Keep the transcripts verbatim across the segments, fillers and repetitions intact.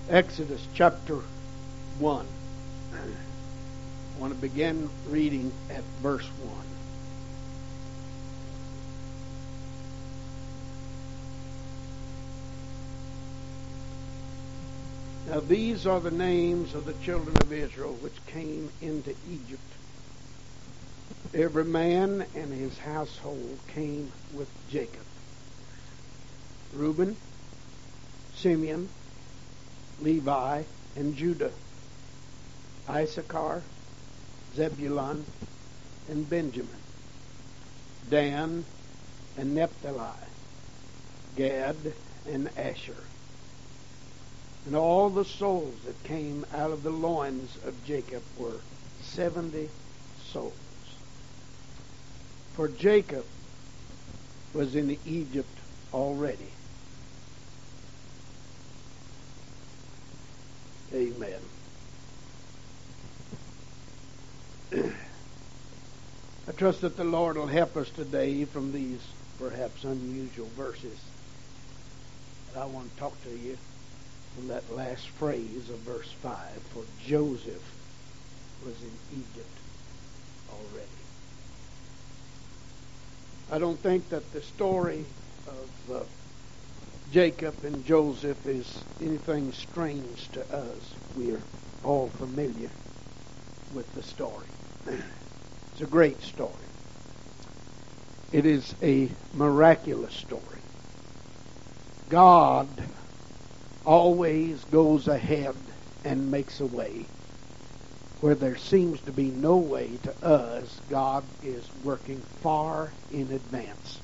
Exodus chapter one. I want to begin reading at verse one. Now these are the names of the children of Israel which came into Egypt. Every man and his household came with Jacob. Reuben, Simeon, Levi, and Judah, Issachar, Zebulun, and Benjamin, Dan and Naphtali, Gad and Asher. And all the souls that came out of the loins of Jacob were seventy souls. For Jacob was in Egypt already. Amen. I trust that the Lord will help us today from these perhaps unusual verses. But I want to talk to you from that last phrase of verse five. For Joseph was in Egypt already. I don't think that the story of uh, Jacob and Joseph is anything strange to us. We are all familiar with the story. It's a great story. It is a miraculous story. God always goes ahead and makes a way. Where there seems to be no way to us, God is working far in advance.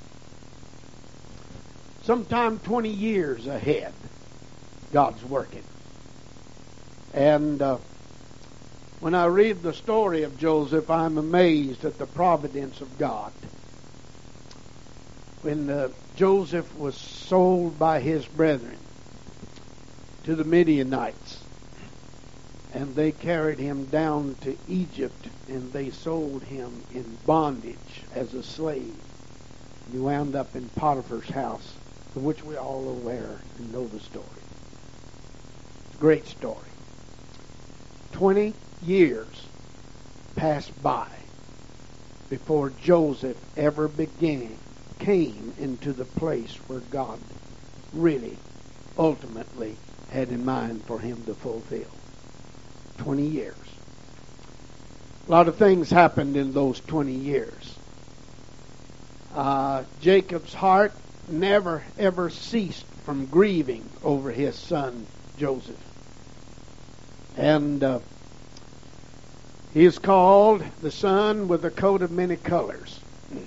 Sometime twenty years ahead, God's working. And uh, when I read the story of Joseph, I'm amazed at the providence of God. When uh, Joseph was sold by his brethren to the Midianites, and they carried him down to Egypt, and they sold him in bondage as a slave. He wound up in Potiphar's house, of which we all are aware and know the story. It's a great story. Twenty years passed by before Joseph ever began, came into the place where God really, ultimately had in mind for him to fulfill. Twenty years. A lot of things happened in those twenty years. Uh, Jacob's heart never ever ceased from grieving over his son Joseph. And uh, he is called the son with a coat of many colors.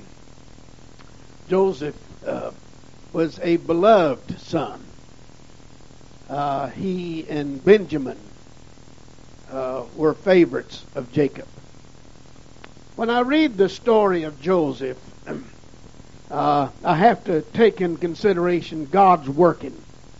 Joseph uh, was a beloved son. Uh, he and Benjamin uh, were favorites of Jacob. When I read the story of Joseph, Uh, I have to take in consideration God's working.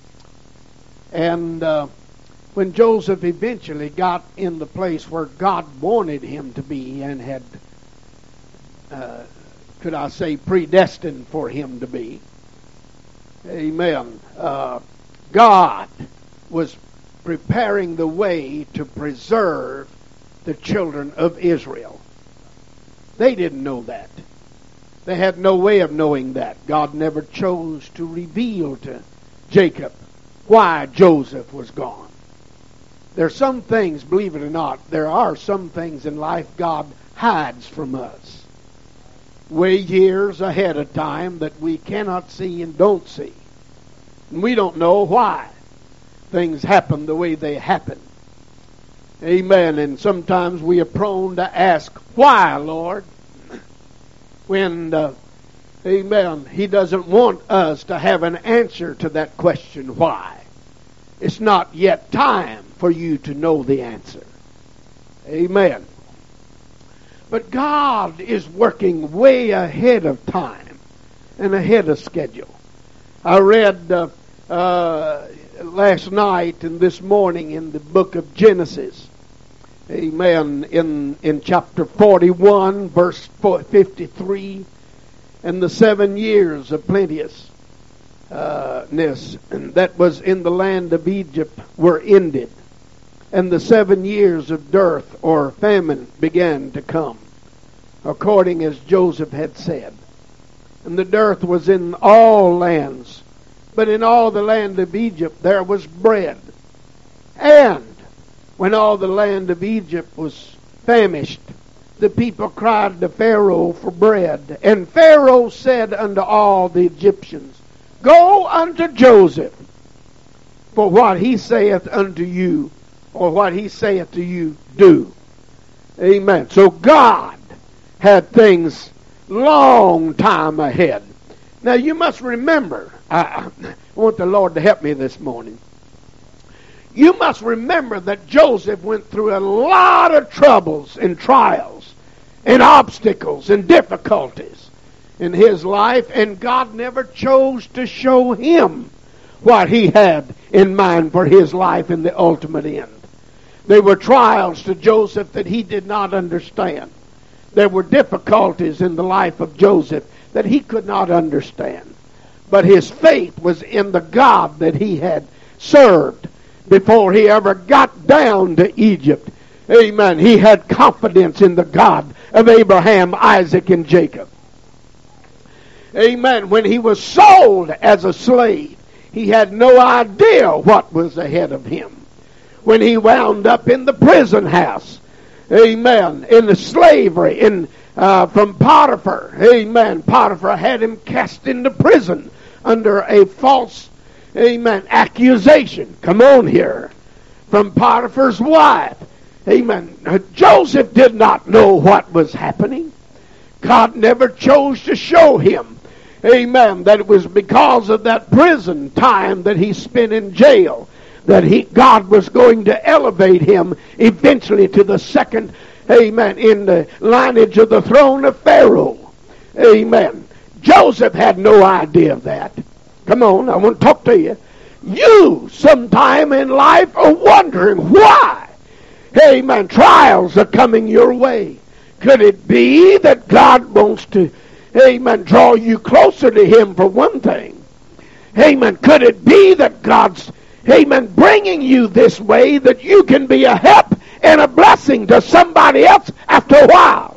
And uh, when Joseph eventually got in the place where God wanted him to be and had, uh, could I say, predestined for him to be, amen, uh, God was preparing the way to preserve the children of Israel. They didn't know that. They had no way of knowing that. God never chose to reveal to Jacob why Joseph was gone. There are some things, believe it or not, there are some things in life God hides from us. Way years ahead of time that we cannot see and don't see. And we don't know why things happen the way they happen. Amen. And sometimes we are prone to ask, why, Lord? When, uh, amen, he doesn't want us to have an answer to that question, why? It's not yet time for you to know the answer. Amen. But God is working way ahead of time and ahead of schedule. I read uh, uh, last night and this morning in the book of Genesis, amen, in, in chapter forty-one, verse fifty-three, and the seven years of plenteous. uh, that was in the land of Egypt were ended, and the seven years of dearth or famine began to come, according as Joseph had said. And the dearth was in all lands, but in all the land of Egypt there was bread. And when all the land of Egypt was famished, the people cried to Pharaoh for bread. And Pharaoh said unto all the Egyptians, Go unto Joseph, for what he saith unto you, or what he saith to you, do. Amen. So God had things long time ahead. Now you must remember, I, I want the Lord to help me this morning. You must remember that Joseph went through a lot of troubles and trials and obstacles and difficulties in his life, and God never chose to show him what he had in mind for his life in the ultimate end. There were trials to Joseph that he did not understand. There were difficulties in the life of Joseph that he could not understand. But his faith was in the God that he had served before he ever got down to Egypt. Amen. He had confidence in the God of Abraham, Isaac, and Jacob. Amen. When he was sold as a slave, he had no idea what was ahead of him. When he wound up in the prison house, amen, in the slavery, in uh, from Potiphar, amen, Potiphar had him cast into prison under a false, amen, accusation. Come on here. From Potiphar's wife. Amen. Joseph did not know what was happening. God never chose to show him, amen, that it was because of that prison time that he spent in jail that he God was going to elevate him eventually to the second, amen, in the lineage of the throne of Pharaoh. Amen. Joseph had no idea of that. Come on, I want to talk to you. You, sometime in life, are wondering why, amen, trials are coming your way. Could it be that God wants to, amen, draw you closer to him for one thing? Amen. Could it be that God's, amen, bringing you this way that you can be a help and a blessing to somebody else after a while?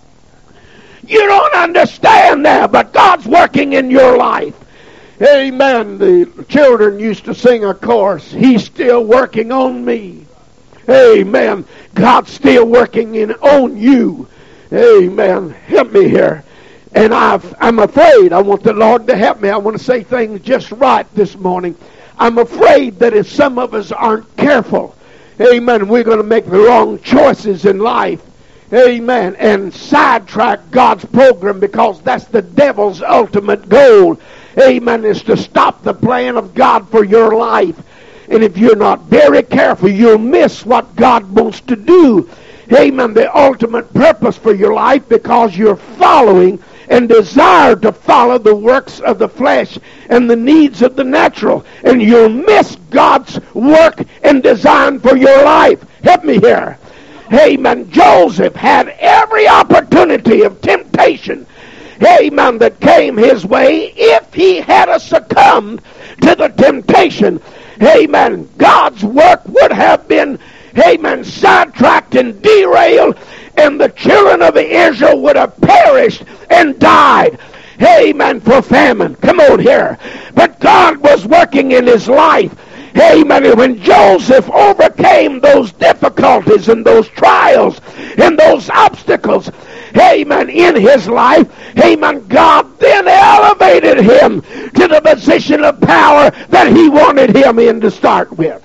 You don't understand now, but God's working in your life. Amen. The children used to sing a chorus, He's still working on me. Amen. God's still working in on you. Amen. Help me here. And I've, I'm afraid, I want the Lord to help me. I want to say things just right this morning. I'm afraid that if some of us aren't careful, amen, we're going to make the wrong choices in life. Amen. And sidetrack God's program, because that's the devil's ultimate goal. Amen. Is to stop the plan of God for your life. And if you're not very careful, you'll miss what God wants to do. Amen. The ultimate purpose for your life, because you're following and desire to follow the works of the flesh and the needs of the natural. And you'll miss God's work and design for your life. Help me here. Amen. Joseph had every opportunity of temptation, amen, that came his way. If he had succumbed to the temptation, amen, God's work would have been, amen, sidetracked and derailed, and the children of Israel would have perished and died, amen, for famine. Come on here. But God was working in his life. Amen. And when Joseph overcame those difficulties and those trials and those obstacles, amen, in his life, amen, God then elevated him to the position of power that he wanted him in to start with.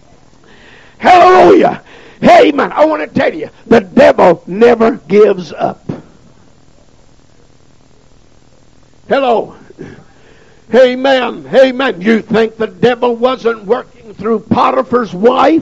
Hallelujah. Amen. I want to tell you, the devil never gives up. Hello. Amen. Amen. You think the devil wasn't working through Potiphar's wife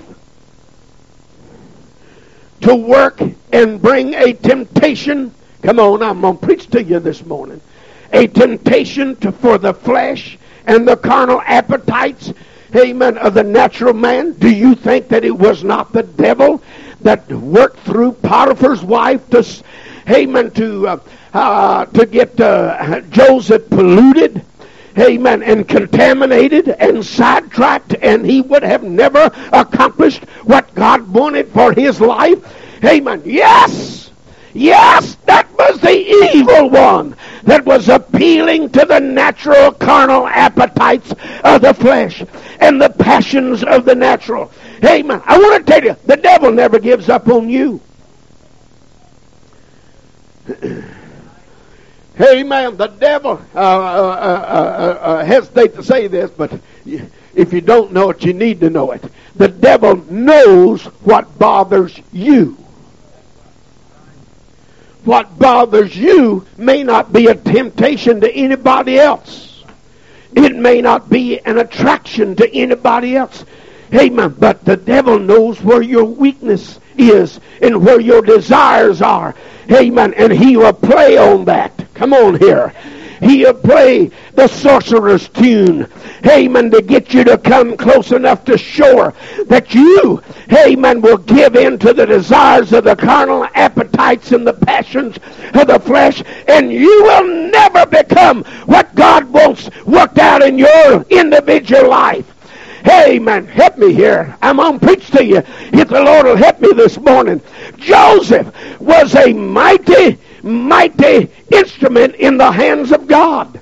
to work and bring a temptation? Come on, I'm going to preach to you this morning. A temptation to, for the flesh and the carnal appetites, amen, of the natural man. Do you think that it was not the devil that worked through Potiphar's wife to, amen, to, uh, uh, to get uh, Joseph polluted? amen, and contaminated and sidetracked, and he would have never accomplished what God wanted for his life. Amen. Yes, yes, that was the evil one that was appealing to the natural carnal appetites of the flesh and the passions of the natural. Amen. I want to tell you, the devil never gives up on you. Amen. The devil, uh, uh, uh, uh, uh, hesitate to say this, but if you don't know it, you need to know it. The devil knows what bothers you. What bothers you may not be a temptation to anybody else. It may not be an attraction to anybody else. Amen. But the devil knows where your weakness is and where your desires are. Amen. And he will play on that. Come on here. He'll play the sorcerer's tune. Amen. To get you to come close enough to shore that you, amen, will give in to the desires of the carnal appetites and the passions of the flesh, and you will never become what God wants worked out in your individual life. Amen. Help me here. I'm going to preach to you. If the Lord will help me this morning. Joseph was a mighty, mighty instrument in the hands of God.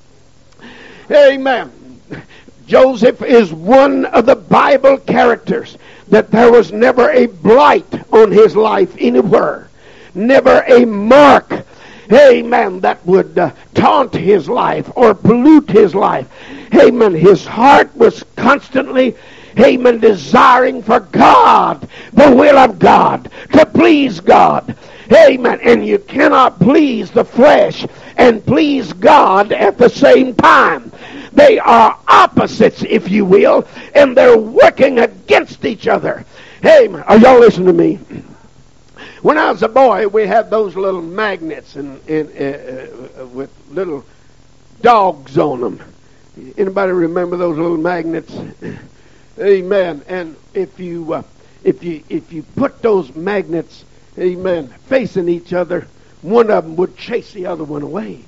Amen. Joseph is one of the Bible characters that there was never a blight on his life anywhere. Never a mark, amen, that would uh, taunt his life or pollute his life. Amen. His heart was constantly, amen, desiring for God, the will of God, to please God. Amen. And you cannot please the flesh and please God at the same time. They are opposites, if you will, and they're working against each other. Amen. Are y'all listening to me? When I was a boy, we had those little magnets and, and uh, uh, with little dogs on them. Anybody remember those little magnets? Amen. And if you uh, if you if you put those magnets, amen, facing each other, one of them would chase the other one away.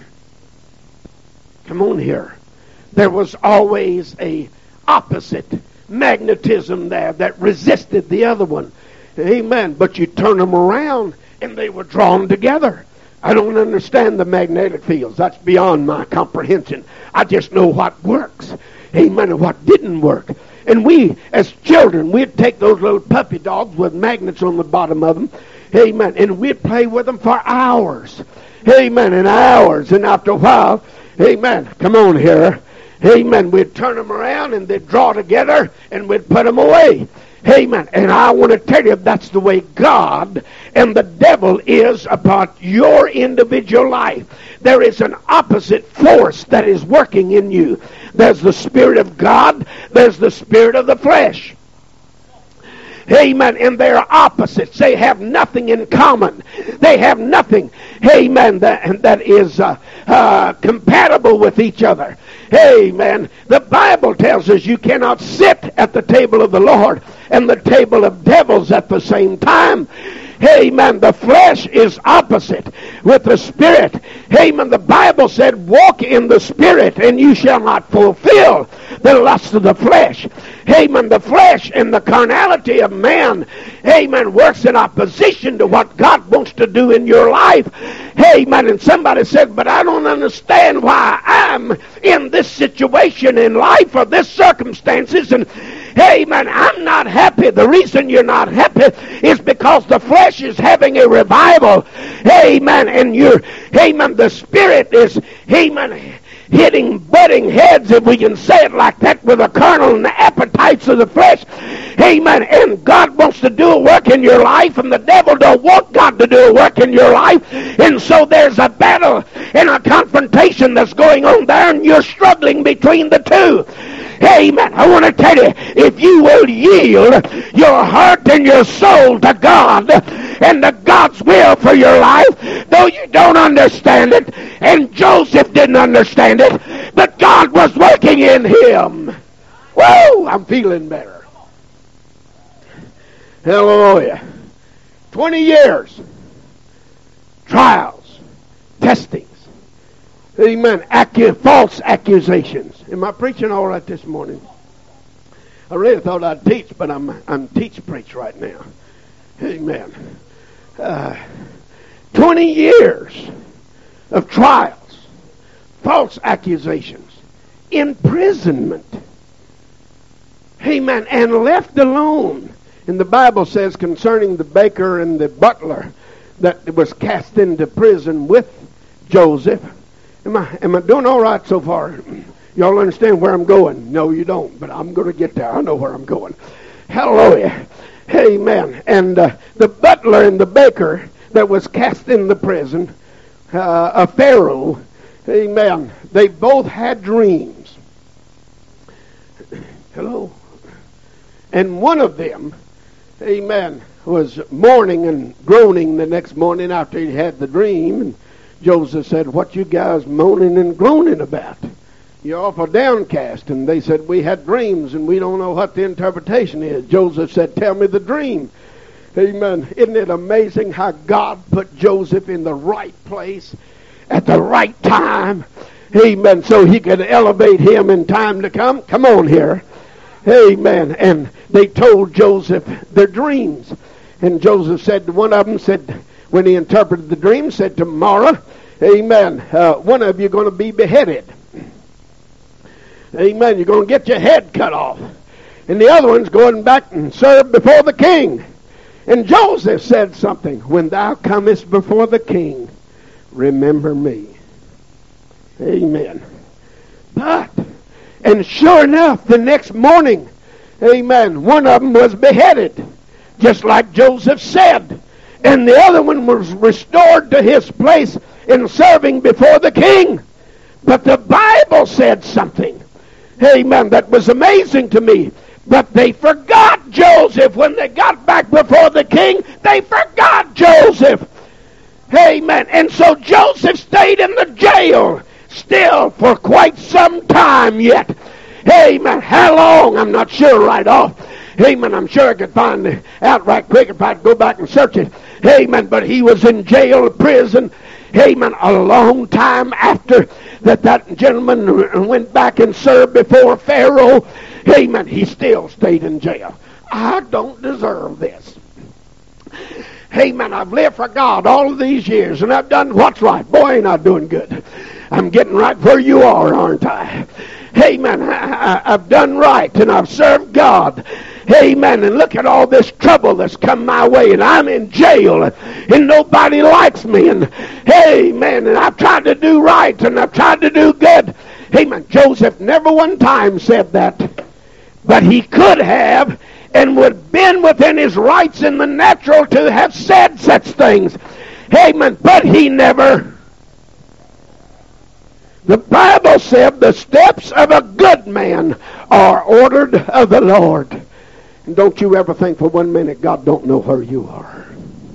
Come on here. There was always a opposite magnetism there that resisted the other one. Amen. But you turn them around and they were drawn together. I don't understand the magnetic fields. That's beyond my comprehension. I just know what works. Amen. And what didn't work. And we, as children, we'd take those little puppy dogs with magnets on the bottom of them. Amen. And we'd play with them for hours. Amen. And hours. And after a while, amen. Come on here. Amen. We'd turn them around and they'd draw together and we'd put them away. Amen. And I want to tell you, that's the way God and the devil is about your individual life. There is an opposite force that is working in you. There's the Spirit of God. There's the spirit of the flesh. Amen. And they're opposites. They have nothing in common. They have nothing, amen, that, that is uh, uh, compatible with each other. Amen. The Bible tells us you cannot sit at the table of the Lord and the table of devils at the same time. Amen. The flesh is opposite with the Spirit. Amen. The Bible said, walk in the Spirit and you shall not fulfill the lust of the flesh. Amen. The flesh and the carnality of man, amen, works in opposition to what God wants to do in your life. Amen. And somebody said, but I don't understand why I'm in this situation in life or this circumstances. And amen, I'm not happy. The reason you're not happy is because the flesh is having a revival. Amen. And you're, amen, the Spirit is, amen, hitting butting heads, if we can say it like that, with the carnal and the appetites of the flesh. Amen. And God wants to do a work in your life, and the devil don't want God to do a work in your life. And so there's a battle and a confrontation that's going on there, and you're struggling between the two. Amen. I want to tell you, if you will yield your heart and your soul to God and to God's will for your life, though you don't understand it, and Joseph didn't understand it, but God was working in him. Whoa, I'm feeling better. Hallelujah. Twenty years. Trials. Testings. Amen. Accu- false accusations. Am I preaching all right this morning? I really thought I'd teach, but I'm I'm teach preach right now. Amen. Uh, Twenty years of trials, false accusations, imprisonment. Amen. And left alone. And the Bible says concerning the baker and the butler that was cast into prison with Joseph. Am I am I doing all right so far? Y'all understand where I'm going? No, you don't, but I'm going to get there. I know where I'm going. Hallelujah. Amen. And uh, the butler and the baker that was cast in the prison, uh, a Pharaoh, amen, they both had dreams. Hello? And one of them, amen, was mourning and groaning the next morning after he had the dream. And Joseph said, "What you guys moaning and groaning about? You're awful downcast." And they said, "We had dreams and we don't know what the interpretation is." Joseph said, "Tell me the dream." Amen. Isn't it amazing how God put Joseph in the right place at the right time? Amen. So he could elevate him in time to come. Come on here. Amen. And they told Joseph their dreams. And Joseph said to one of them, said, when he interpreted the dream, said, "Tomorrow, amen, uh, one of you going to be beheaded. Amen. You're going to get your head cut off. And the other one's going back and serve before the king." And Joseph said something, "When thou comest before the king, remember me." Amen. But, and sure enough, the next morning, amen, one of them was beheaded, just like Joseph said. And the other one was restored to his place in serving before the king. But the Bible said something, amen, that was amazing to me. But they forgot Joseph when they got back before the king. They forgot Joseph. Amen. And so Joseph stayed in the jail still for quite some time yet. Amen. How long? I'm not sure right off. Amen. I'm sure I could find it out right quick if I'd go back and search it. Amen. But he was in jail, prison. Amen. A long time after that that gentleman went back and served before Pharaoh. Amen. He still stayed in jail. I don't deserve this. Amen. I've lived for God all of these years, and I've done what's right. Boy, ain't I doing good. I'm getting right where you are, aren't I? Amen. I, I, I've done right, and I've served God. Amen. And look at all this trouble that's come my way, and I'm in jail, and nobody likes me. And amen. And I've tried to do right, and I've tried to do good. Amen. Joseph never one time said that. But he could have and would have been within his rights in the natural to have said such things. Amen. But he never. The Bible said the steps of a good man are ordered of the Lord. And don't you ever think for one minute God don't know where you are.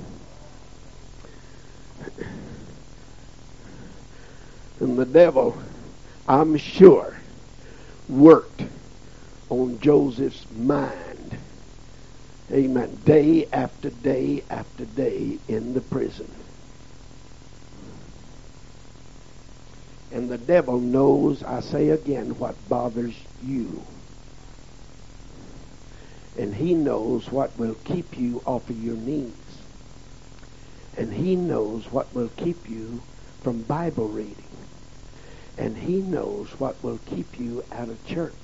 And the devil, I'm sure, worked on Joseph's mind. Amen. Day after day after day in the prison. And the devil knows, I say again, what bothers you. And he knows what will keep you off of your knees. And he knows what will keep you from Bible reading. And he knows what will keep you out of church.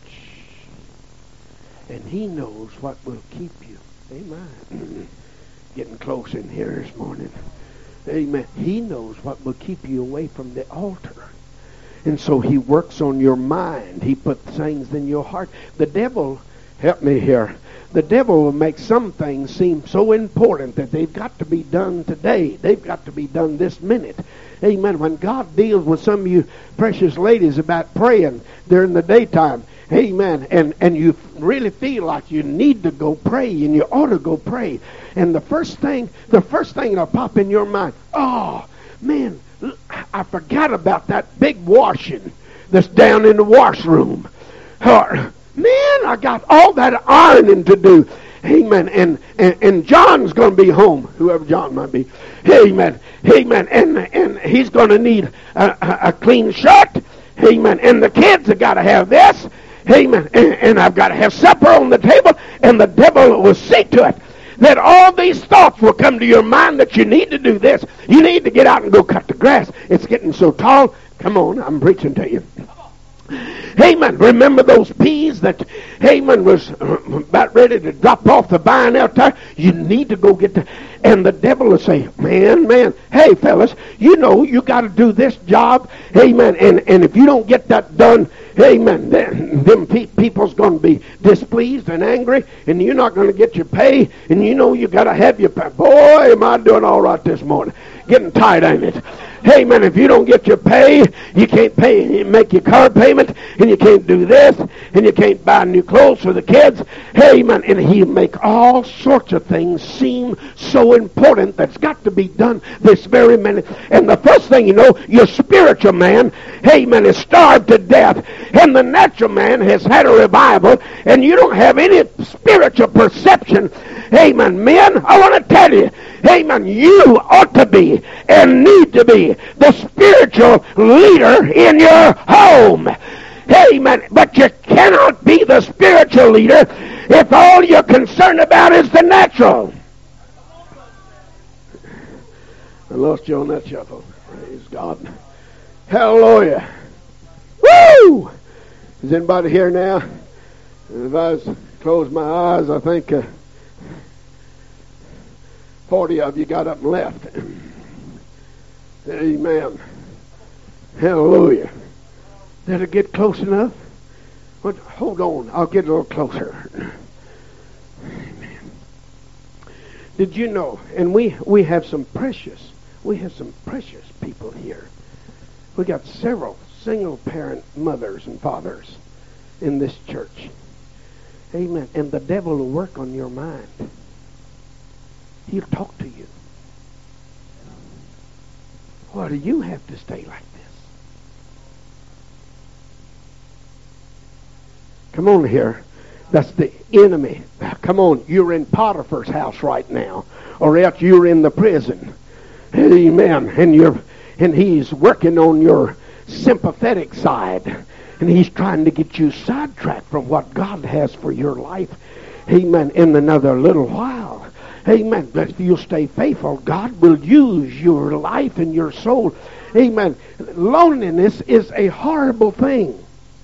And he knows what will keep you. Amen. Getting close in here this morning. Amen. He knows what will keep you away from the altar. And so he works on your mind. He puts things in your heart. The devil, help me here, the devil will make some things seem so important that they've got to be done today. They've got to be done this minute. Amen. When God deals with some of you precious ladies about praying during the daytime, amen, and, and you really feel like you need to go pray, and you ought to go pray. And the first thing, the first thing that'll pop in your mind, oh, man, I forgot about that big washing that's down in the washroom. Or, man, I got all that ironing to do. Amen. And, and, and John's going to be home, whoever John might be. Amen. Amen. And, and he's going to need a, a, a clean shirt. Amen. And the kids have got to have this. Amen. And, and I've got to have supper on the table. And the devil will see to it that all these thoughts will come to your mind that you need to do this. You need to get out and go cut the grass. It's getting so tall. Come on, I'm preaching to you. Amen. Remember those peas that Haman was about ready to drop off the vine out there? You need to go get the... And the devil will say, man, man, hey, fellas, you know you got to do this job. Amen. And, and if you don't get that done, amen, then them pe- people's going to be displeased and angry, and you're not going to get your pay, and you know you got to have your pay. Boy, am I doing all right this morning. Getting tired, ain't it? Hey, man, if you don't get your pay, you can't pay, make your car payment, and you can't do this, and you can't buy new clothes for the kids. Hey, man, and he'll make all sorts of things seem so important that's got to be done this very minute. And the first thing you know, your spiritual man, hey, man, is starved to death, and the natural man has had a revival, and you don't have any spiritual perception. Hey, man, men, I want to tell you, hey, man, you ought to be and need to be the spiritual leader in your home. Amen. But you cannot be the spiritual leader if all you're concerned about is the natural. I lost you on that shuffle. Praise God. Hallelujah. Woo! Is anybody here now? If I was close my eyes, I think uh, forty of you got up and left. Amen. Hallelujah. Did it get close enough? But hold on, I'll get a little closer. Amen. Did you know? And we we have some precious, we have some precious people here. We got several single parent mothers and fathers in this church. Amen. And the devil will work on your mind. He'll talk to you. Why do you have to stay like this? Come on here. That's the enemy. Come on, you're in Potiphar's house right now, or else you're in the prison. Amen. And you're, and he's working on your sympathetic side, and he's trying to get you sidetracked from what God has for your life. Amen. In another little while. Amen. But if you'll stay faithful, God will use your life and your soul. Amen. Loneliness is a horrible thing.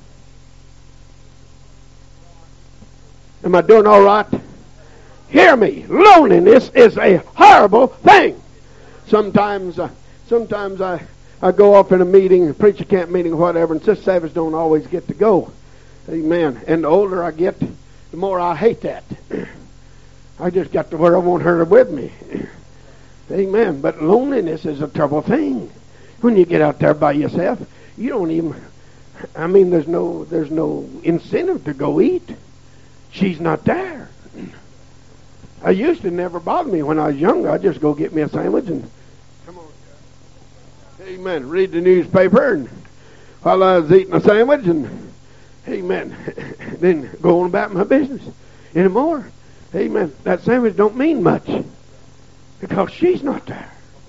Am I doing all right? Hear me. Loneliness is a horrible thing. Sometimes, uh, sometimes I, I go off in a meeting, a preacher camp meeting or whatever, and Sister Savage don't always get to go. Amen. And the older I get, the more I hate that. I just got to where I want her with me. Amen. But loneliness is a terrible thing. When you get out there by yourself, you don't even, I mean, there's no, there's no incentive to go eat. She's not there. I used to never bother me when I was younger. I'd just go get me a sandwich and, come on, amen, read the newspaper and while I was eating a sandwich and, amen, then go on about my business anymore. Amen. That sandwich don't mean much because she's not there.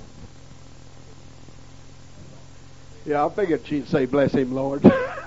Yeah, I figured she'd say, bless him, Lord.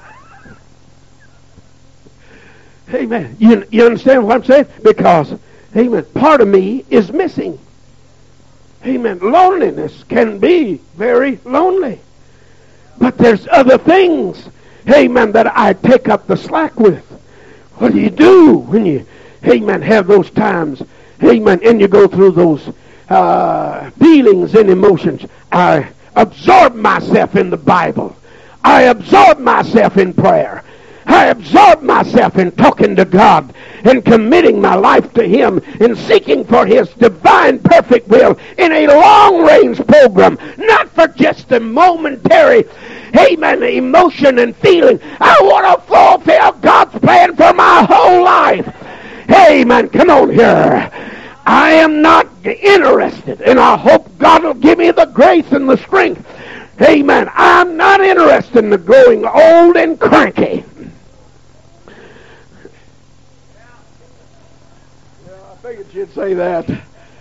Amen. You, you understand what I'm saying? Because, amen, part of me is missing. Amen. Loneliness can be very lonely. But there's other things, amen, that I take up the slack with. What do you do when you, amen, have those times, amen, and you go through those uh, feelings and emotions? I absorb myself in the Bible. I absorb myself in prayer. I absorb myself in talking to God and committing my life to Him and seeking for His divine perfect will in a long-range program, not for just a momentary, amen, emotion and feeling. I want to fulfill God's plan for my whole life. Amen. Come on here. I am not interested, and I hope God will give me the grace and the strength. Amen. I'm not interested in growing old and cranky. figured you'd say that.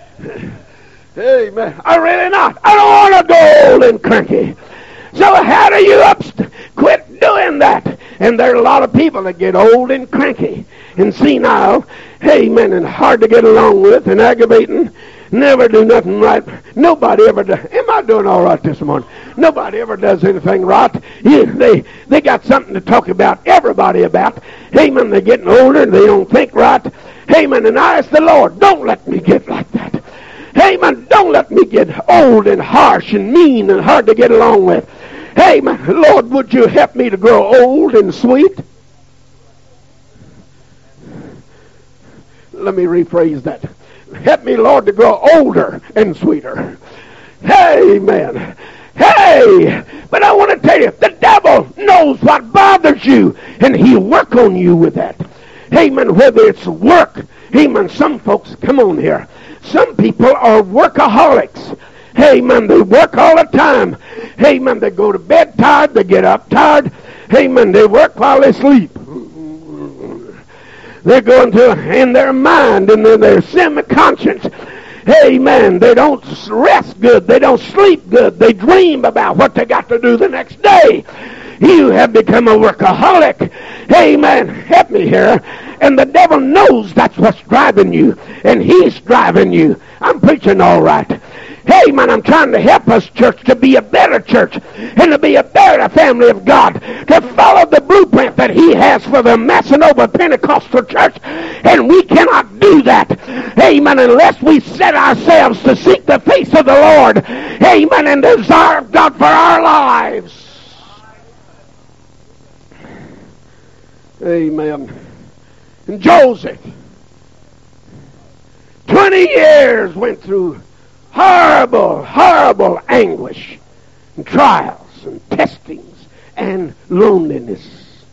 Amen. I really not. I don't want to go old and cranky. So how do you upst- quit doing that? And there are a lot of people that get old and cranky and senile, amen, and hard to get along with and aggravating, never do nothing right. Nobody ever does. Am I doing all right this morning? Nobody ever does anything right. You, they they got something to talk about, everybody about. Amen, they're getting older and they don't think right. Amen, and I ask the Lord, don't let me get like that. Amen, don't let me get old and harsh and mean and hard to get along with. Amen, Lord, would you help me to grow old and sweet? Let me rephrase that. Help me, Lord, to grow older and sweeter. Amen. Hey, but I want to tell you, the devil knows what bothers you, and he'll work on you with that. Amen. Whether it's work. Amen. Some folks, come on here. Some people are workaholics. Amen. They work all the time. Amen. They go to bed tired. They get up tired. Amen. They work while they sleep. They're going to, in their mind, and in their semi-conscience, amen, they don't rest good. They don't sleep good. They dream about what they got to do the next day. You have become a workaholic. Amen. Help me here. And the devil knows that's what's driving you. And he's driving you. I'm preaching all right. Hey, man, I'm trying to help us, church, to be a better church and to be a better family of God, to follow the blueprint that he has for the Massanova Pentecostal church. And we cannot do that, amen, unless we set ourselves to seek the face of the Lord, amen, and desire God for our lives. Amen. And Joseph, twenty years went through horrible, horrible anguish and trials and testings and loneliness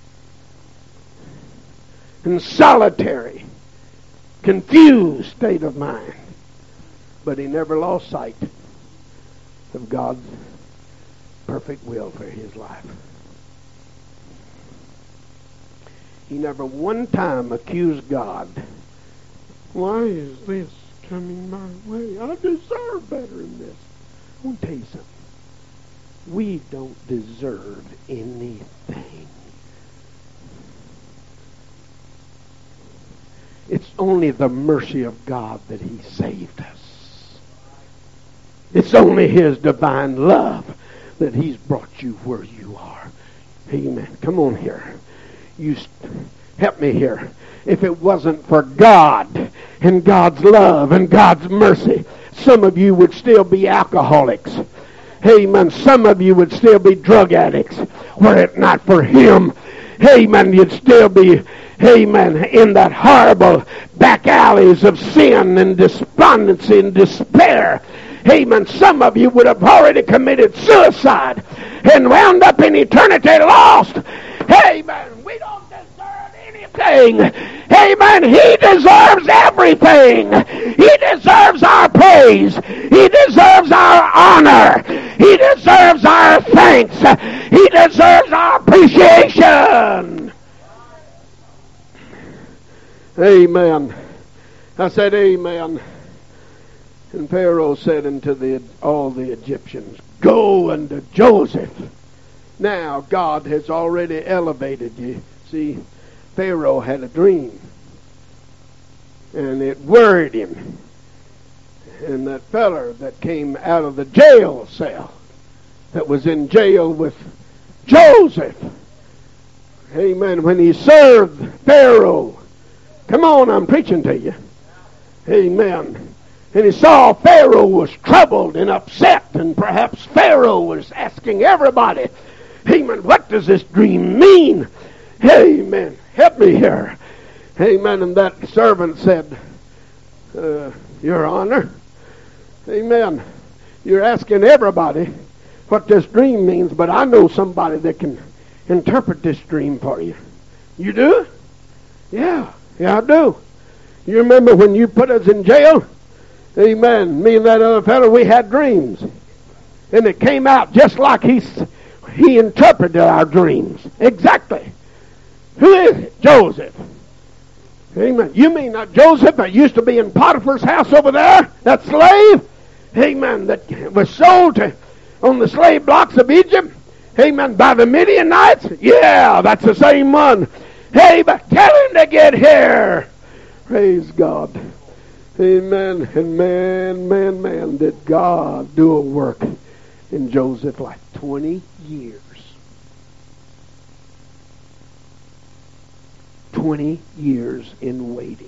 and solitary, confused state of mind. But he never lost sight of God's perfect will for his life. He never one time accused God. Why is this coming my way? I deserve better than this. I want to tell you something. We don't deserve anything. It's only the mercy of God that he saved us. It's only his divine love that he's brought you where you are. Amen. Come on here. You help me here. If it wasn't for God and God's love and God's mercy, some of you would still be alcoholics. Amen. Some of you would still be drug addicts. Were it not for him, amen, you'd still be, amen, in that horrible back alleys of sin and despondency and despair. Amen. Some of you would have already committed suicide and wound up in eternity lost. Amen. We don't deserve anything. Amen. He deserves everything. He deserves our praise. He deserves our honor. He deserves our thanks. He deserves our appreciation. Amen. I said amen. And Pharaoh said unto the, all the Egyptians, go unto Joseph. Now, God has already elevated you. See, Pharaoh had a dream. And it worried him. And that feller that came out of the jail cell, that was in jail with Joseph, amen, when he served Pharaoh. Come on, I'm preaching to you. Amen. And he saw Pharaoh was troubled and upset, and perhaps Pharaoh was asking everybody, amen, what does this dream mean? Amen. Help me here. Amen. And that servant said, uh, Your Honor, amen, you're asking everybody what this dream means, but I know somebody that can interpret this dream for you. You do? Yeah. Yeah, I do. You remember when you put us in jail? Amen. Me and that other fellow, we had dreams. And it came out just like he, he interpreted our dreams. Exactly. Who is it? Joseph. Amen. You mean that Joseph that used to be in Potiphar's house over there, that slave? Amen. That was sold to, on the slave blocks of Egypt. Amen. By the Midianites? Yeah, that's the same one. Hey, but tell him to get here. Praise God. Amen. And man, man, man, did God do a work in Joseph's life. Twenty years. Twenty years in waiting.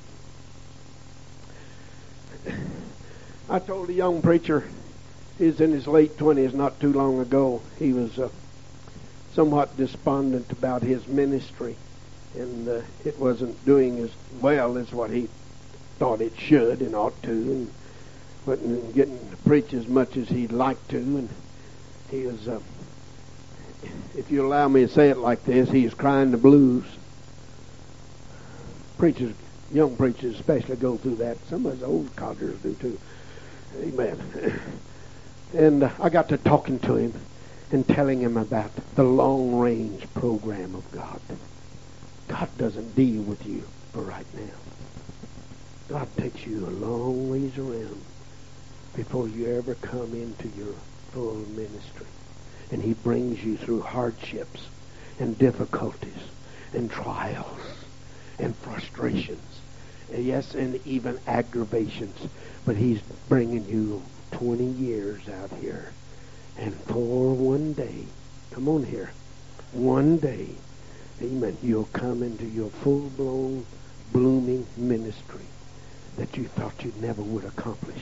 I told a young preacher, he's in his late twenties not too long ago. He was uh, somewhat despondent about his ministry, and uh, it wasn't doing as well as what he thought it should and ought to, and wasn't getting to preach as much as he'd like to. And he was, uh, if you allow me to say it like this, he was crying the blues. Preachers, young preachers especially, go through that. Some of us old codgers do too. Amen. And uh, I got to talking to him and telling him about the long-range program of God. God doesn't deal with you for right now. God takes you a long ways around before you ever come into your full ministry. And he brings you through hardships and difficulties and trials and frustrations. And yes, and even aggravations. But he's bringing you twenty years out here. And for one day, come on here, one day, amen, you'll come into your full-blown, blooming ministry that you thought you never would accomplish.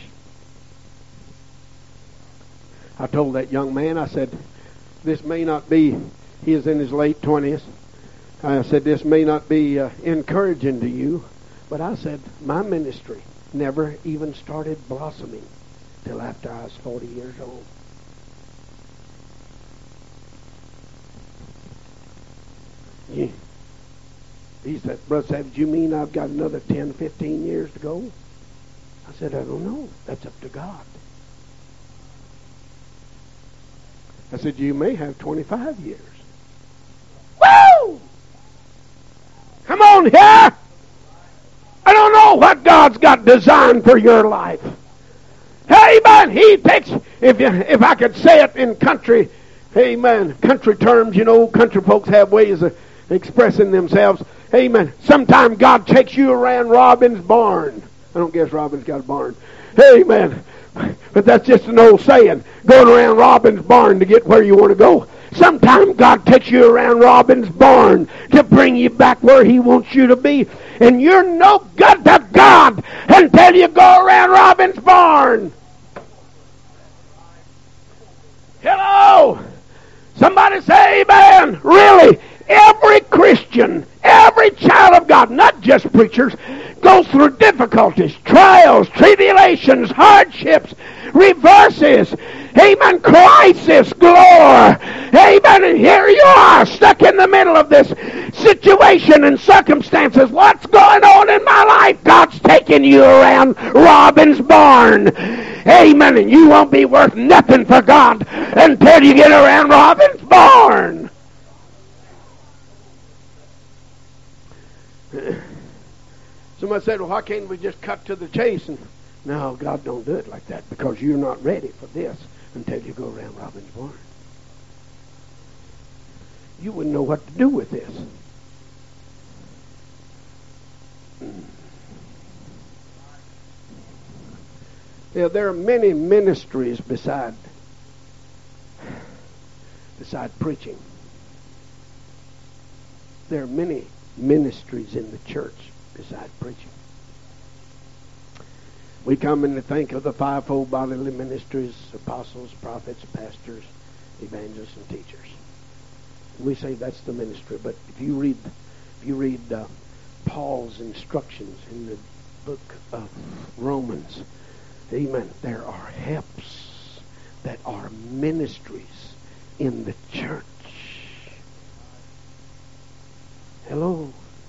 I told that young man, I said, this may not be, he is in his late twenties. I said, this may not be uh, encouraging to you, but I said, my ministry never even started blossoming till after I was forty years old. Yeah. He said, Brother Savage, you mean I've got another ten, fifteen years to go? I said, I don't know. That's up to God. I said, you may have twenty-five years. Woo! Come on here! I don't know what God's got designed for your life. Amen. He takes, if you, if I could say it in country, amen, country terms, you know, country folks have ways of expressing themselves. Amen. Sometimes God takes you around Robin's barn. I don't guess Robin's got a barn. Amen. But that's just an old saying. Going around Robin's barn to get where you want to go. Sometimes God takes you around Robin's barn to bring you back where he wants you to be. And you're no good to God until you go around Robin's barn. Hello? Somebody say amen. Really? Every Christian, every child of God, not just preachers, goes through difficulties, trials, tribulations, hardships, reverses, amen, crisis, galore, amen, and here you are, stuck in the middle of this situation and circumstances. What's going on in my life? God's taking you around Robin's barn, amen, and you won't be worth nothing for God until you get around Robin's barn. Somebody said, well, why can't we just cut to the chase? And no, God don't do it like that, because you're not ready for this until you go around Robin's barn. You wouldn't know what to do with this. Yeah, there are many ministries beside beside preaching. There are many ministries in the church beside preaching. We come in to think of the fivefold bodily ministries: apostles, prophets, pastors, evangelists, and teachers. We say that's the ministry, but if you read, if you read uh, Paul's instructions in the book of Romans, amen, there are helps that are ministries in the church. Hello.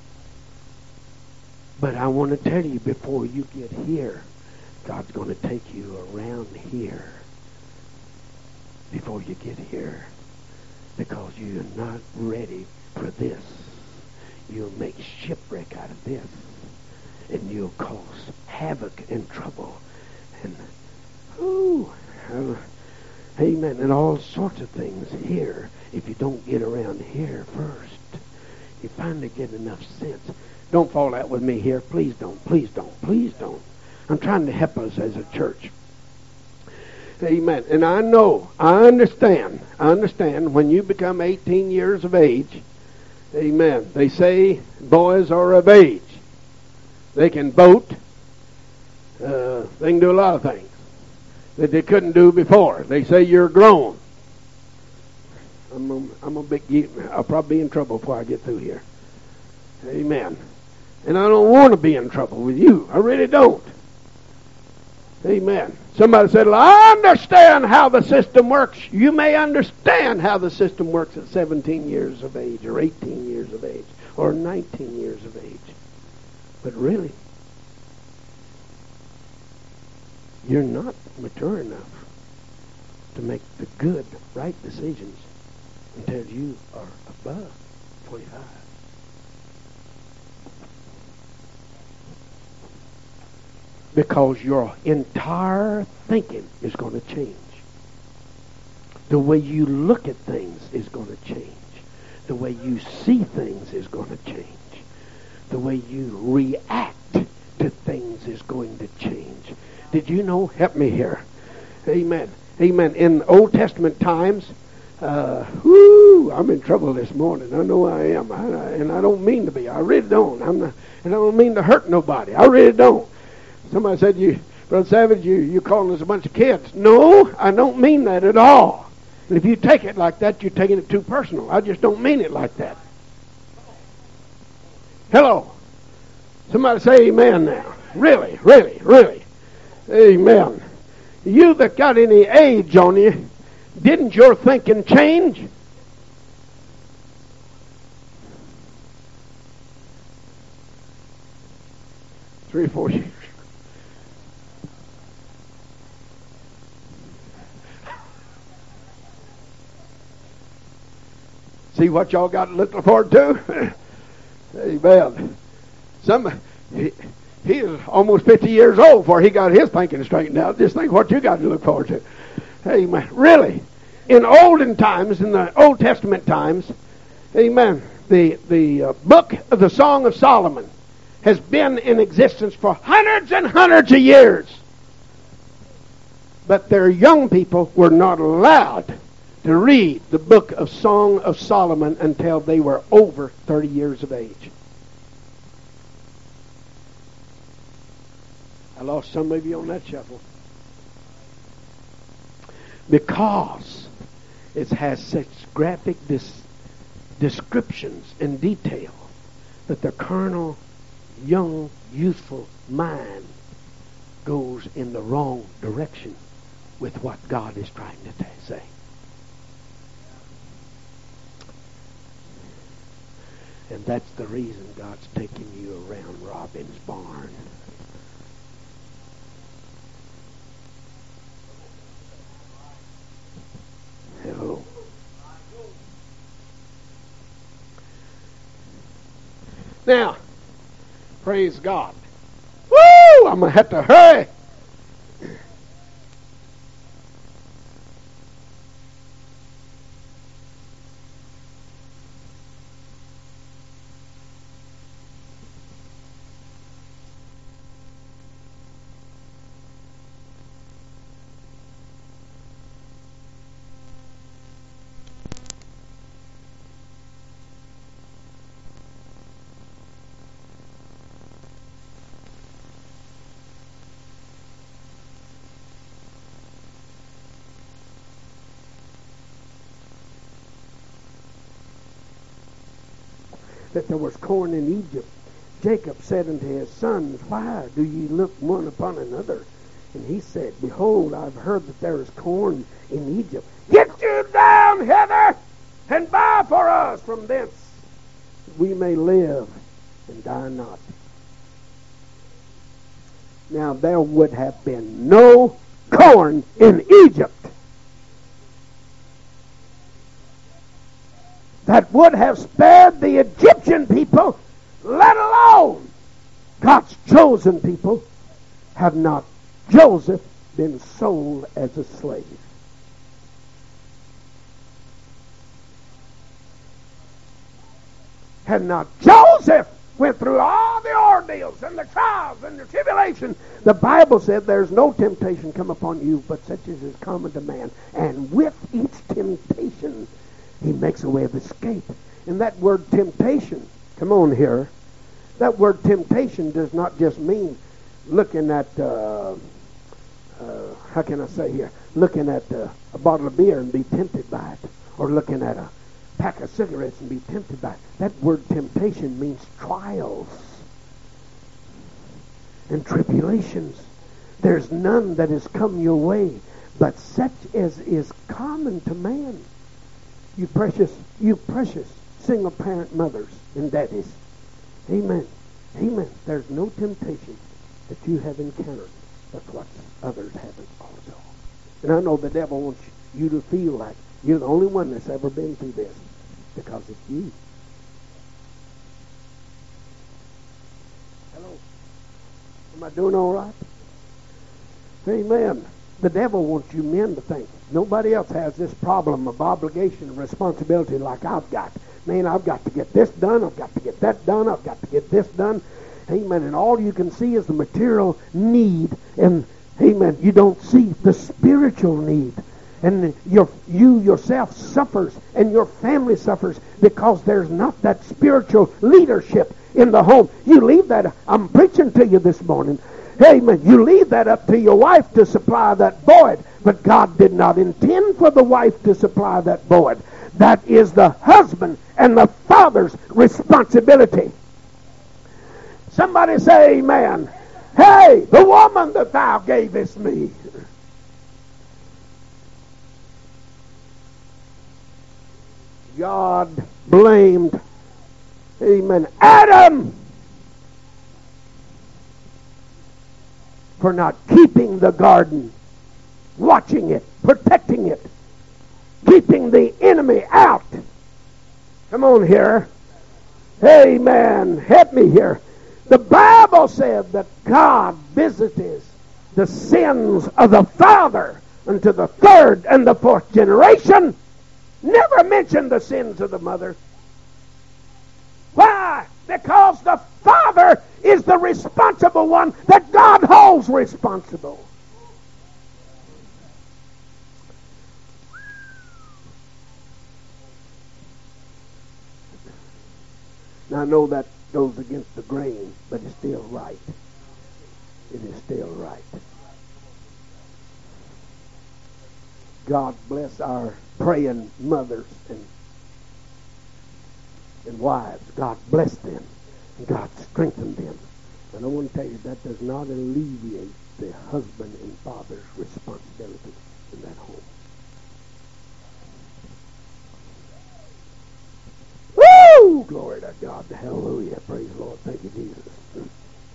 But I want to tell you, before you get here, God's going to take you around here before you get here, because you're not ready for this. you'll make shipwreck out of this. And you'll cause havoc and trouble. And, ooh, uh, amen, and all sorts of things here. If you don't get around here first, you finally get enough sense. Don't fall out with me here. Please don't, please don't, please don't. I'm trying to help us as a church. Amen. And I know, I understand, I understand when you become eighteen years of age, amen, they say boys are of age. They can vote. Uh, they can do a lot of things that they couldn't do before. They say you're grown. I'm gonna, I'm gonna be, I'll probably be in trouble before I get through here. Amen. And I don't want to be in trouble with you. I really don't. Amen. Somebody said, well, I understand how the system works. You may understand how the system works at seventeen years of age or eighteen years of age or nineteen years of age. But really, you're not mature enough to make the good, right decisions until you are above twenty-five. Because your entire thinking is going to change. The way you look at things is going to change. The way you see things is going to change. The way you react to things is going to change. Did you know? Help me here. Amen. Amen. In Old Testament times, uh, whoo, I'm in trouble this morning. I know I am. I, and I don't mean to be. I really don't. I'm not, and I don't mean to hurt nobody. I really don't. Somebody said, "You, Brother Savage, you, you calling us a bunch of kids." No, I don't mean that at all. And if you take it like that, you're taking it too personal. I just don't mean it like that. Hello. Somebody say amen now. Really, really, really. Amen. You that got any age on you, didn't your thinking change? Three or four years. See what y'all got to look forward to? Amen. Some, he, he is almost fifty years old before he got his thinking straightened out. Just think what you got to look forward to. Amen. Really, in olden times, in the Old Testament times, amen, the, the uh, book of the Song of Solomon has been in existence for hundreds and hundreds of years. But their young people were not allowed to read the book of Song of Solomon until they were over thirty years of age. I lost some of you on that shuffle. Because it has such graphic dis- descriptions and detail that the carnal, young, youthful mind goes in the wrong direction with what God is trying to t- say. And that's the reason God's taking you around Robin's barn. Hello. Now, praise God. Woo! I'm going to have to hurry. That there was corn in Egypt. Jacob said unto his sons, why do ye look one upon another? And he said, behold, I've heard that there is corn in Egypt. Get you down hither, and buy for us from thence, that we may live and die not. Now there would have been no corn in Egypt. That would have spared the Egyptians Egyptian people, let alone God's chosen people, have not Joseph been sold as a slave. Had not Joseph went through all the ordeals and the trials and the tribulation, the Bible said there's no temptation come upon you but such as is common to man. And with each temptation, he makes a way of escape. And that word temptation, come on here, that word temptation does not just mean looking at, uh, uh, how can I say here, looking at uh, a bottle of beer and be tempted by it, or looking at a pack of cigarettes and be tempted by it. That word temptation means trials and tribulations. There's none that has come your way, but such as is common to man. You precious, you precious single parent mothers and daddies. Amen. Amen. There's no temptation that you have encountered but what others haven't also. And I know the devil wants you to feel like you're the only one that's ever been through this, because it's you. Hello. Am I doing all right? Amen. The devil wants you men to think nobody else has this problem of obligation and responsibility like I've got. Man, I've got to get this done. I've got to get that done. I've got to get this done. Amen. And all you can see is the material need. And, amen, you don't see the spiritual need. And your, you yourself suffers and your family suffers because there's not that spiritual leadership in the home. You leave that. I'm preaching to you this morning. Amen. You leave that up to your wife to supply that void. But God did not intend for the wife to supply that void. That is the husband and the father's responsibility. Somebody say amen. Hey, the woman that thou gavest me. God blamed, amen, Adam for not keeping the garden, watching it, protecting it, keeping the enemy out. Come on here. Amen. Help me here. The Bible said that God visited the sins of the father unto the third and the fourth generation. Never mentioned the sins of the mother. Why? Because the father is the responsible one that God holds responsible. Now I know that goes against the grain, but it's still right. It is still right. God bless our praying mothers and, and wives. God bless them. And God strengthen them. And I want to tell you, that does not alleviate the husband and father's responsibility in that home. Woo! Glory to God. Hallelujah. Praise the Lord. Thank you, Jesus.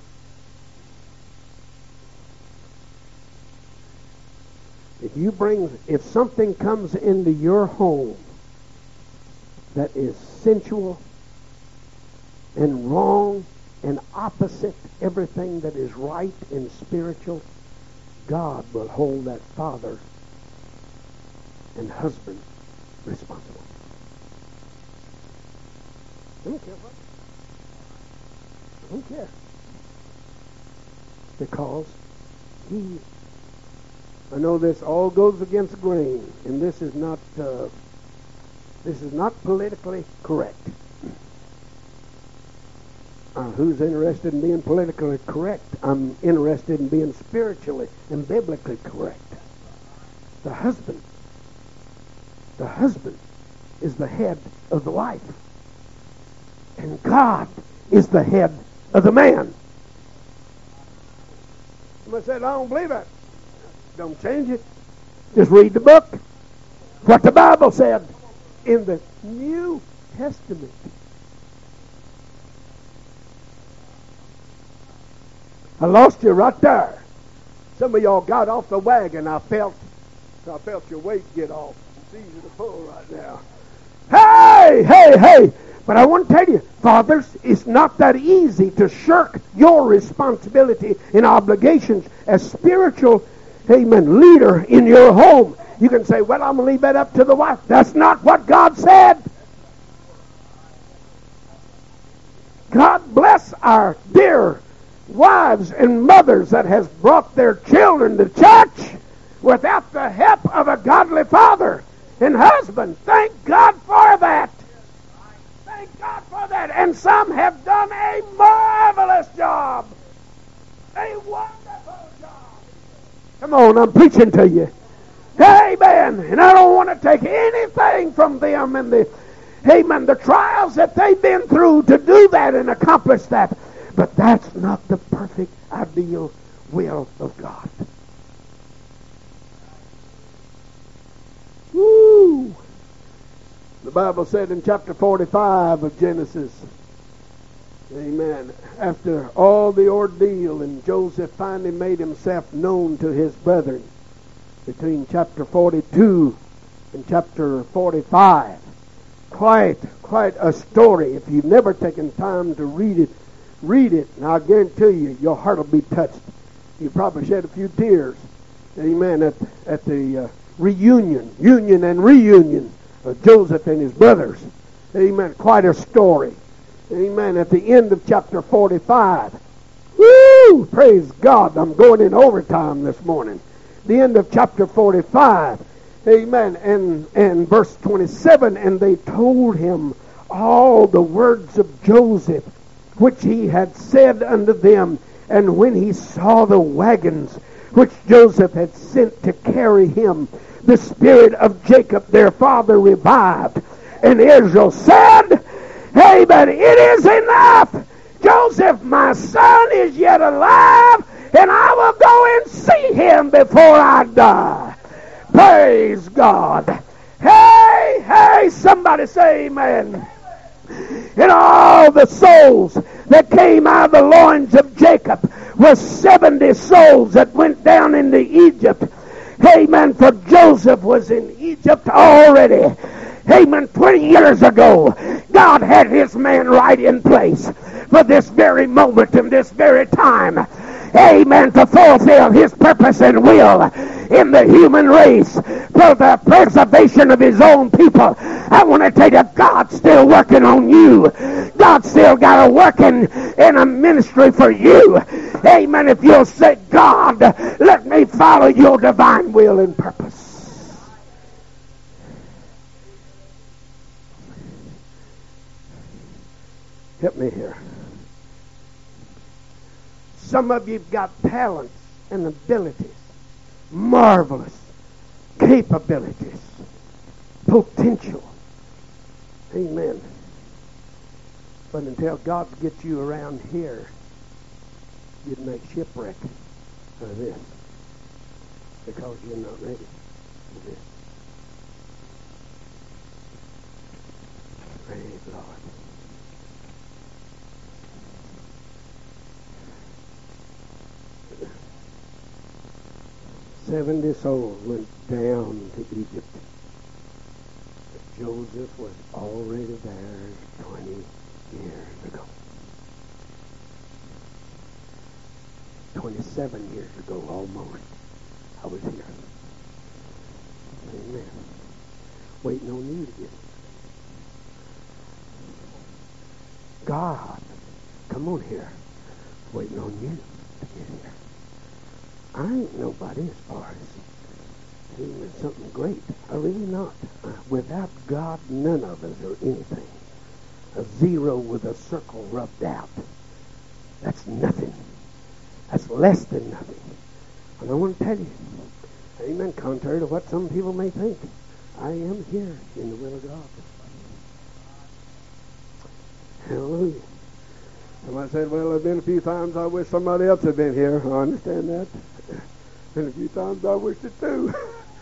If you bring, if something comes into your home that is sensual and wrong and opposite everything that is right and spiritual, God will hold that father and husband responsible. I don't care what. I don't care. Because he, I know this all goes against grain, and this is not, uh, this is not politically correct. Uh, who's interested in being politically correct? I'm interested in being spiritually and biblically correct. The husband, the husband is the head of the wife. And God is the head of the man. Somebody said, I don't believe it. Don't change it. Just read the book. What the Bible said in the New Testament. I lost you right there. Some of y'all got off the wagon. I felt, I felt your weight get off. It's easy to pull right now. Hey, hey, hey. But I want to tell you, fathers, it's not that easy to shirk your responsibility and obligations as spiritual, amen, leader in your home. You can say, well, I'm going to leave that up to the wife. That's not what God said. God bless our dear wives and mothers that has brought their children to church without the help of a godly father and husband. Thank God for that. Thank God for that. And some have done a marvelous job. A wonderful job. Come on, I'm preaching to you. Amen. And I don't want to take anything from them and the, amen, the trials that they've been through to do that and accomplish that. But that's not the perfect, ideal will of God. Woo! The Bible said in chapter forty-five of Genesis, amen, after all the ordeal and Joseph finally made himself known to his brethren, between chapter forty-two and chapter forty-five, quite, quite a story. If you've never taken time to read it, read it, and I guarantee you, your heart will be touched. You probably shed a few tears, amen, at, at the uh, reunion, union and reunion of Joseph and his brothers. Amen. Quite a story. Amen. At the end of chapter forty-five. Woo! Praise God. I'm going in overtime this morning. The end of chapter forty-five. Amen. And, and verse twenty-seven. And they told him all the words of Joseph, which he had said unto them. And when he saw the wagons which Joseph had sent to carry him, the spirit of Jacob their father revived. And Israel said, hey, but it is enough. Joseph, my son, is yet alive, and I will go and see him before I die. Praise God. Hey, hey, somebody say amen. And all the souls that came out of the loins of Jacob was seventy souls that went down into Egypt. Amen. For Joseph was in Egypt already. Amen. twenty years ago, God had his man right in place for this very moment and this very time. Amen. To fulfill his purpose and will in the human race for the preservation of his own people. I want to tell you, God's still working on you. God's still got a working in a ministry for you. Amen. If you'll say, God, let me follow your divine will and purpose. Help me here. Some of you've got talents and abilities, marvelous capabilities, potential. Amen. But until God gets you around here, you'd make shipwreck of this because you're not ready for this. Praise the Lord. Seventy souls went down to Egypt. But Joseph was already there twenty years ago. Twenty-seven years ago, almost, I was here. Amen. Waiting on you to get it. God, come on here. Waiting on you to get here. I ain't nobody as far as doing something great. I really not. Uh, without God, none of us are anything. A zero with a circle rubbed out. That's nothing. That's less than nothing. And I want to tell you, amen, contrary to what some people may think, I am here in the will of God. Hallelujah. Somebody said, well, there have been a few times I wish somebody else had been here. I understand that. And a few times I wish it too.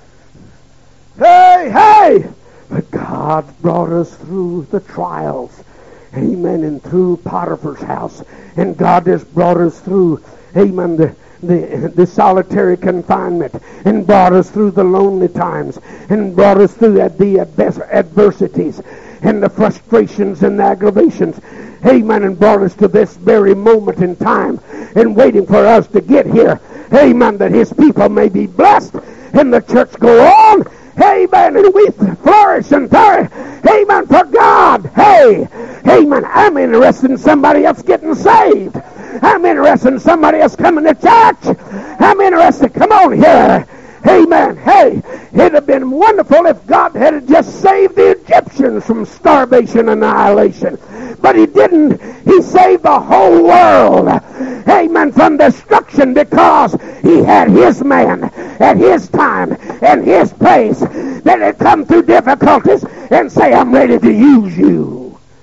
Hey, hey! But God brought us through the trials. Amen. And through Potiphar's house. And God has brought us through, amen, the, the, the solitary confinement. And brought us through the lonely times. And brought us through the adversities. and the frustrations and the aggravations. Amen. And brought us to this very moment in time and waiting for us to get here. Amen. That his people may be blessed and the church go on. Amen. And we flourish and flourish. Amen. For God. Hey. Amen. I'm interested in somebody else getting saved. I'm interested in somebody else coming to church. I'm interested. Come on here. Amen. Hey, it'd have been wonderful if God had just saved the Egyptians from starvation and annihilation. But he didn't. He saved the whole world. Amen. From destruction, because he had his man at his time and his place that had come through difficulties and say, I'm ready to use you.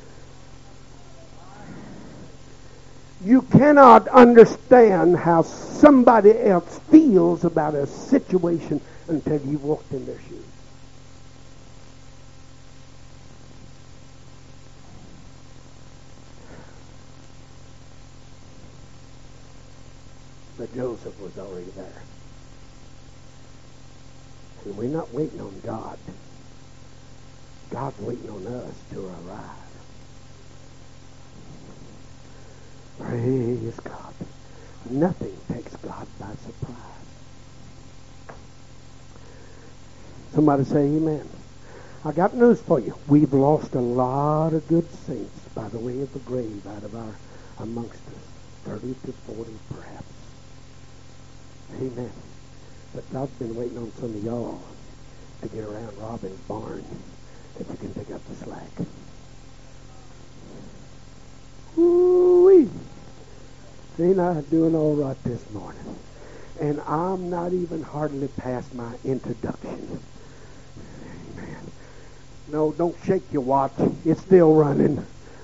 You cannot understand how somebody else feels about a situation until you walked in their shoes. But Joseph was already there. And we're not waiting on God. God's waiting on us to arrive. Praise God. Nothing takes God by surprise. Somebody say amen. I got news for you. We've lost a lot of good saints by the way of the grave out of our amongst us. thirty to forty perhaps. Amen. But God's been waiting on some of y'all to get around Robin's barn that you can pick up the slack. Woo-wee. Ain't I doing all right this morning? And I'm not even hardly past my introduction. Amen. No, don't shake your watch. It's still running.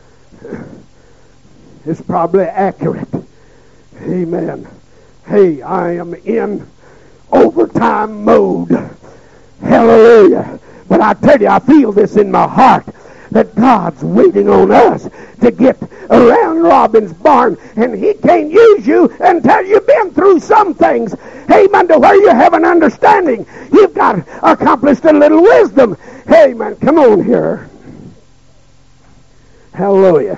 It's probably accurate. Amen. Hey, I am in overtime mode. Hallelujah. But I tell you, I feel this in my heart, that God's waiting on us to get around Robin's barn, and he can't use you until you've been through some things. Amen. To where you have an understanding. You've got accomplished a little wisdom. Amen. Come on here. Hallelujah.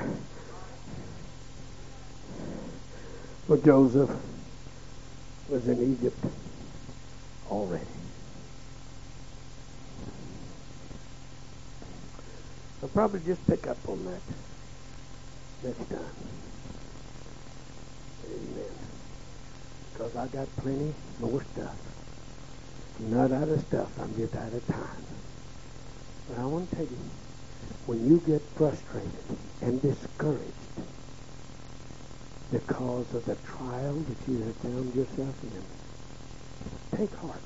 Well, Joseph was in Egypt already. I'll probably just pick up on that next time. Amen. Because I got plenty more stuff. I'm not out of stuff. I'm just out of time. But I want to tell you, when you get frustrated and discouraged because of the trial that you have found yourself in, take heart.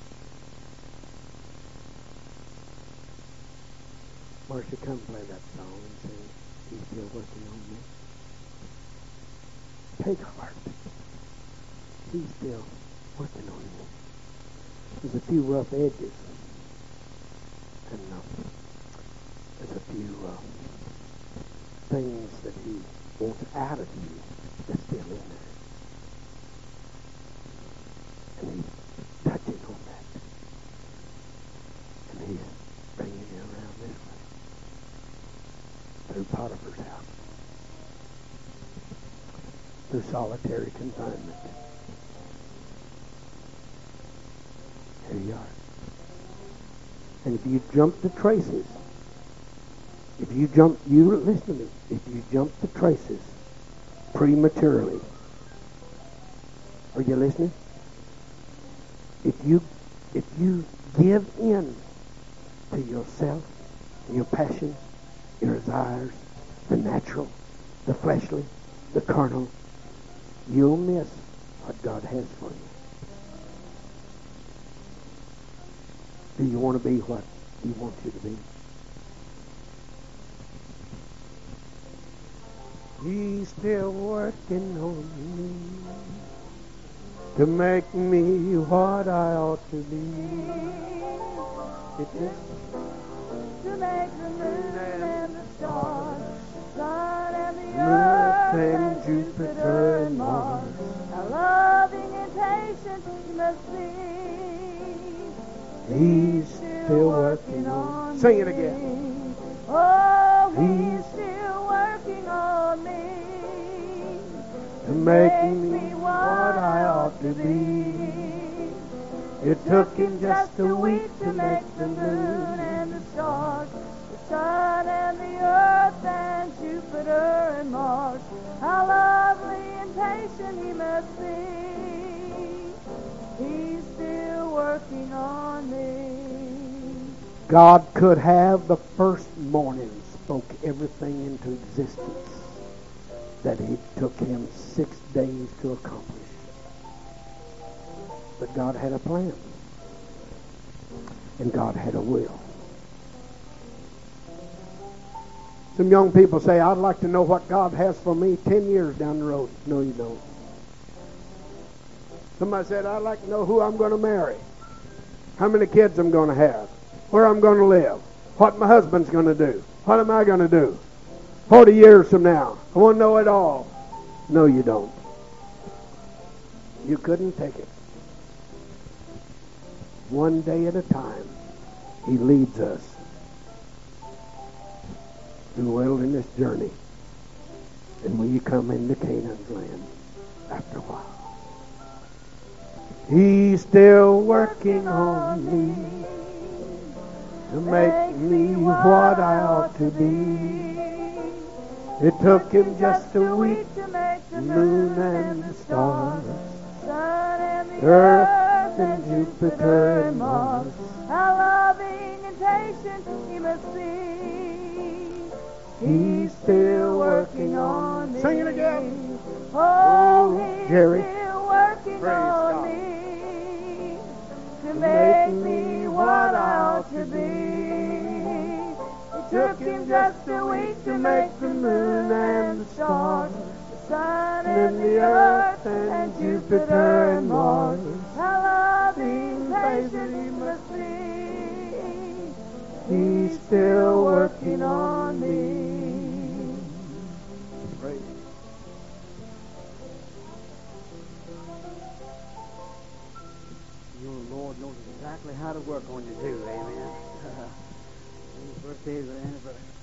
Marcia, come play that song and sing, He's Still Working on Me. Take heart. He's still working on you. There's a few rough edges. And uh, there's a few uh, things that he wants out of you that's still in there. And he's touching on that. And he's bringing you around this way. Through Potiphar's house. Through solitary confinement. Here you are. And if you jump the traces, if you jump, you listen to me, if you jump the traces prematurely, are you listening? If you, if you give in to yourself, your passions, your desires, the natural, the fleshly, the carnal, you'll miss what God has for you. Do you want to be what He wants you to be? He's still working on me to make me what I ought to be. It is to make the moon and the stars, the sun and the earth earth and and Jupiter Jupiter and and Mars. Mars. How loving and patient He must be. He's still working on. me. Sing it again. Oh, He's still working on me to make me what I ought to be. It took him just a week to make the moon and the stars, the sun and the earth and Jupiter and Mars. How lovely and patient he must be. He's still working on me. God could have the first morning spoke everything into existence that it took him six days to accomplish. But God had a plan. And God had a will. Some young people say, I'd like to know what God has for me ten years down the road. No, you don't. Somebody said, I'd like to know who I'm going to marry, how many kids I'm going to have, where I'm going to live, what my husband's going to do, what am I going to do forty years from now. I want to know it all. No, you don't. You couldn't take it. One day at a time, he leads us through the wilderness journey. And we come into Canaan's land after a while. He's still working on me to make me what I ought to be. It took him just a week to make the moon and the stars, Sun and the earth and Jupiter and Mars. How loving and patient he must be. He's still working on me. Sing it again. Oh, he's Jerry. still working Praise on God. me to make me what I ought to be. It took him just a week to make the moon and the stars, the sun and the earth and Jupiter and Mars. How loving, patient he must be. He's still working on me. Praise. Your Lord knows exactly how to work on you too, amen. Uh, birthday is the anniversary.